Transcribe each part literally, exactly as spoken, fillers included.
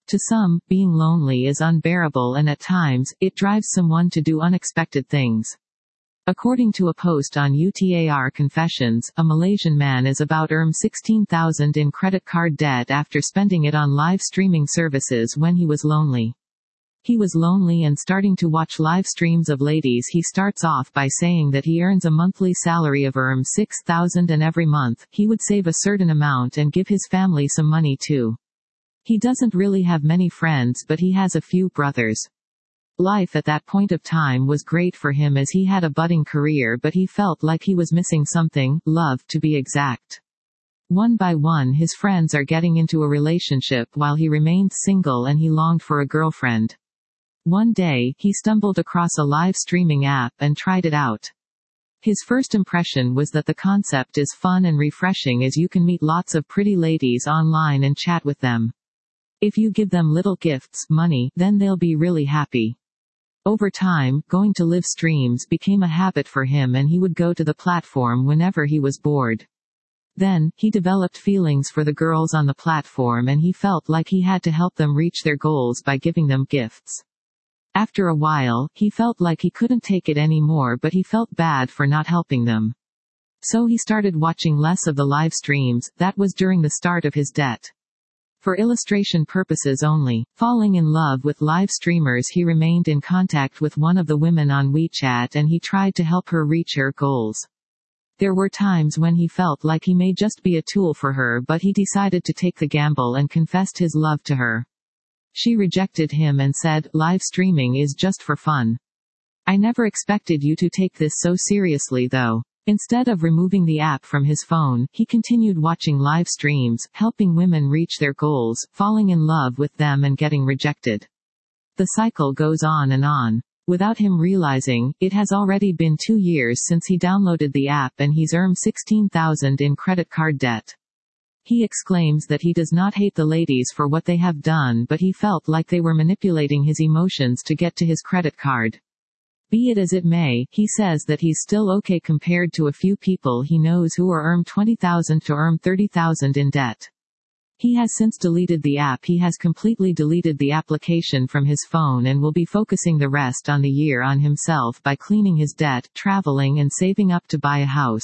To some, being lonely is unbearable and at times, it drives someone to do unexpected things. According to a post on U T A R Confessions, a Malaysian man is about to earn sixteen thousand in credit card debt after spending it on live streaming services when he was lonely. He was lonely and starting to watch live streams of ladies. He starts off by saying that he earns a monthly salary of around six thousand and every month, he would save a certain amount and give his family some money too. He doesn't really have many friends but he has a few brothers. Life at that point of time was great for him as he had a budding career, but he felt like he was missing something, love to be exact. One by one his friends are getting into a relationship while he remained single and he longed for a girlfriend. One day, he stumbled across a live streaming app and tried it out. His first impression was that the concept is fun and refreshing as you can meet lots of pretty ladies online and chat with them. If you give them little gifts, money, then they'll be really happy. Over time, going to live streams became a habit for him and he would go to the platform whenever he was bored. Then, he developed feelings for the girls on the platform and he felt like he had to help them reach their goals by giving them gifts. After a while, he felt like he couldn't take it anymore but he felt bad for not helping them. So he started watching less of the live streams. That was during the start of his debt. For illustration purposes only, falling in love with live streamers, he remained in contact with one of the women on WeChat and he tried to help her reach her goals. There were times when he felt like he may just be a tool for her, but he decided to take the gamble and confessed his love to her. She rejected him and said, "Live streaming is just for fun. I never expected you to take this so seriously though." Instead of removing the app from his phone, he continued watching live streams, helping women reach their goals, falling in love with them and getting rejected. The cycle goes on and on. Without him realizing, it has already been two years since he downloaded the app and he's earned sixteen thousand in credit card debt. He exclaims that he does not hate the ladies for what they have done, but he felt like they were manipulating his emotions to get to his credit card. Be it as it may, he says that he's still okay compared to a few people he knows who are earned twenty thousand to earn thirty thousand in debt. He has since deleted the app. He has completely deleted the application from his phone and will be focusing the rest on the year on himself by cleaning his debt, traveling and saving up to buy a house.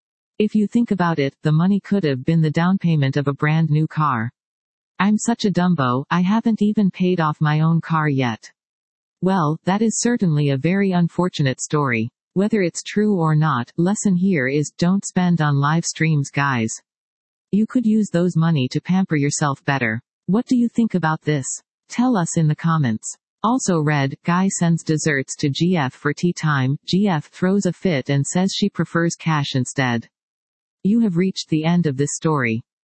If you think about it, the money could have been the down payment of a brand new car. I'm such a Dumbo, I haven't even paid off my own car yet. Well, that is certainly a very unfortunate story. Whether it's true or not, lesson here is, don't spend on live streams, guys. You could use those money to pamper yourself better. What do you think about this? Tell us in the comments. Also read, guy sends desserts to G F for tea time, G F throws a fit and says she prefers cash instead. You have reached the end of this story.